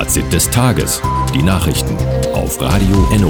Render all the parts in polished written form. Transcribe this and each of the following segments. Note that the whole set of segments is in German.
Fazit des Tages. Die Nachrichten auf Radio Enno.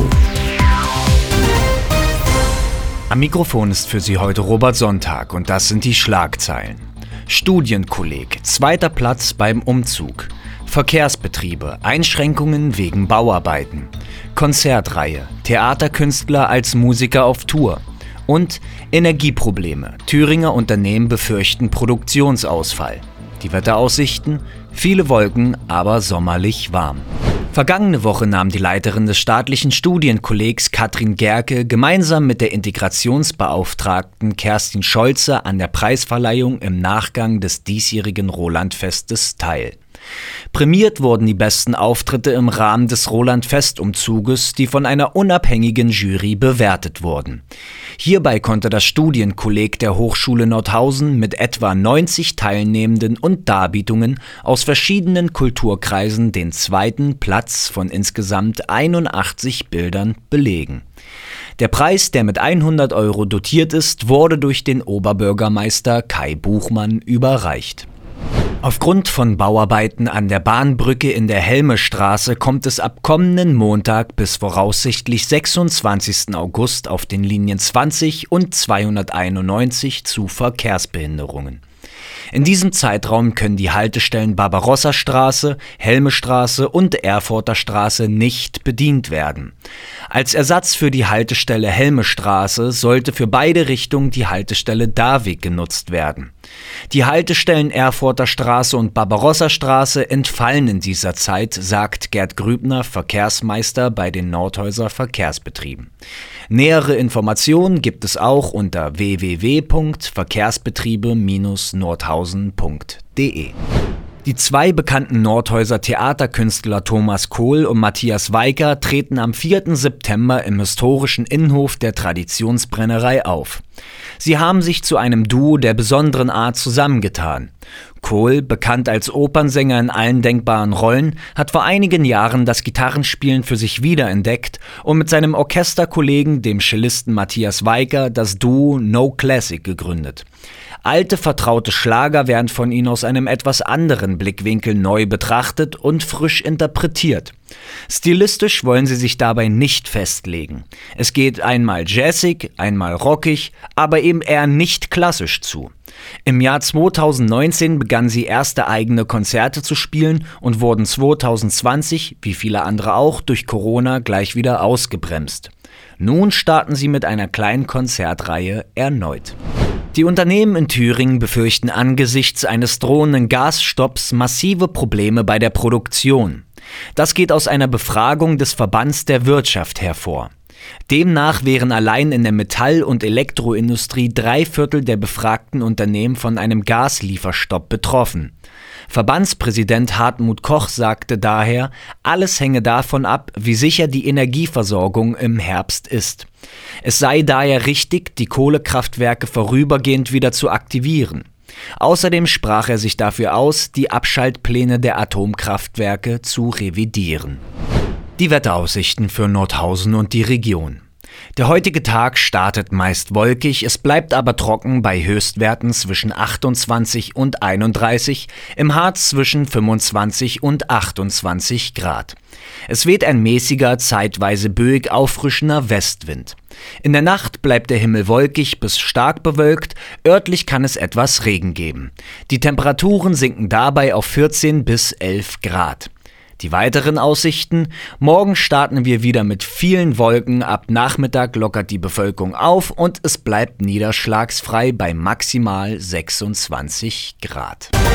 Am Mikrofon ist für Sie heute Robert Sonntag und das sind die Schlagzeilen. Studienkolleg, 2. Platz beim Umzug. Verkehrsbetriebe, Einschränkungen wegen Bauarbeiten. Konzertreihe, Theaterkünstler als Musiker auf Tour. Und Energieprobleme, Thüringer Unternehmen befürchten Produktionsausfall. Die Wetteraussichten, viele Wolken, aber sommerlich warm. Vergangene Woche nahm die Leiterin des staatlichen Studienkollegs Katrin Gerke gemeinsam mit der Integrationsbeauftragten Kerstin Scholze an der Preisverleihung im Nachgang des diesjährigen Roland-Festes teil. Prämiert wurden die besten Auftritte im Rahmen des Roland-Fest-Umzuges, die von einer unabhängigen Jury bewertet wurden. Hierbei konnte das Studienkolleg der Hochschule Nordhausen mit etwa 90 Teilnehmenden und Darbietungen aus verschiedenen Kulturkreisen den 2. Platz von insgesamt 81 Bildern belegen. Der Preis, der mit 100 € dotiert ist, wurde durch den Oberbürgermeister Kai Buchmann überreicht. Aufgrund von Bauarbeiten an der Bahnbrücke in der Helmestraße kommt es ab kommenden Montag bis voraussichtlich 26. August auf den Linien 20 und 291 zu Verkehrsbehinderungen. In diesem Zeitraum können die Haltestellen Barbarossa-Straße, Helmestraße und Erfurter Straße nicht bedient werden. Als Ersatz für die Haltestelle Helmestraße sollte für beide Richtungen die Haltestelle Darwig genutzt werden. Die Haltestellen Erfurter Straße und Barbarossa-Straße entfallen in dieser Zeit, sagt Gerd Grübner, Verkehrsmeister bei den Nordhäuser Verkehrsbetrieben. Nähere Informationen gibt es auch unter www.verkehrsbetriebe-nordhausen.de. Die 2 bekannten Nordhäuser Theaterkünstler Thomas Kohl und Matthias Weicker treten am 4. September im historischen Innenhof der Traditionsbrennerei auf. Sie haben sich zu einem Duo der besonderen Art zusammengetan. Kohl, bekannt als Opernsänger in allen denkbaren Rollen, hat vor einigen Jahren das Gitarrenspielen für sich wiederentdeckt und mit seinem Orchesterkollegen, dem Cellisten Matthias Weicker, das Duo No Classic gegründet. Alte, vertraute Schlager werden von ihnen aus einem etwas anderen Blickwinkel neu betrachtet und frisch interpretiert. Stilistisch wollen sie sich dabei nicht festlegen. Es geht einmal jazzig, einmal rockig, aber eben eher nicht klassisch zu. Im Jahr 2019 begannen sie erste eigene Konzerte zu spielen und wurden 2020, wie viele andere auch, durch Corona gleich wieder ausgebremst. Nun starten sie mit einer kleinen Konzertreihe erneut. Die Unternehmen in Thüringen befürchten angesichts eines drohenden Gasstopps massive Probleme bei der Produktion. Das geht aus einer Befragung des Verbands der Wirtschaft hervor. Demnach wären allein in der Metall- und Elektroindustrie 3/4 der befragten Unternehmen von einem Gaslieferstopp betroffen. Verbandspräsident Hartmut Koch sagte daher, alles hänge davon ab, wie sicher die Energieversorgung im Herbst ist. Es sei daher richtig, die Kohlekraftwerke vorübergehend wieder zu aktivieren. Außerdem sprach er sich dafür aus, die Abschaltpläne der Atomkraftwerke zu revidieren. Die Wetteraussichten für Nordhausen und die Region. Der heutige Tag startet meist wolkig, es bleibt aber trocken bei Höchstwerten zwischen 28 und 31, im Harz zwischen 25 und 28 Grad. Es weht ein mäßiger, zeitweise böig auffrischender Westwind. In der Nacht bleibt der Himmel wolkig bis stark bewölkt, örtlich kann es etwas Regen geben. Die Temperaturen sinken dabei auf 14 bis 11 Grad. Die weiteren Aussichten: Morgen starten wir wieder mit vielen Wolken, ab Nachmittag lockert die Bevölkerung auf und es bleibt niederschlagsfrei bei maximal 26 Grad.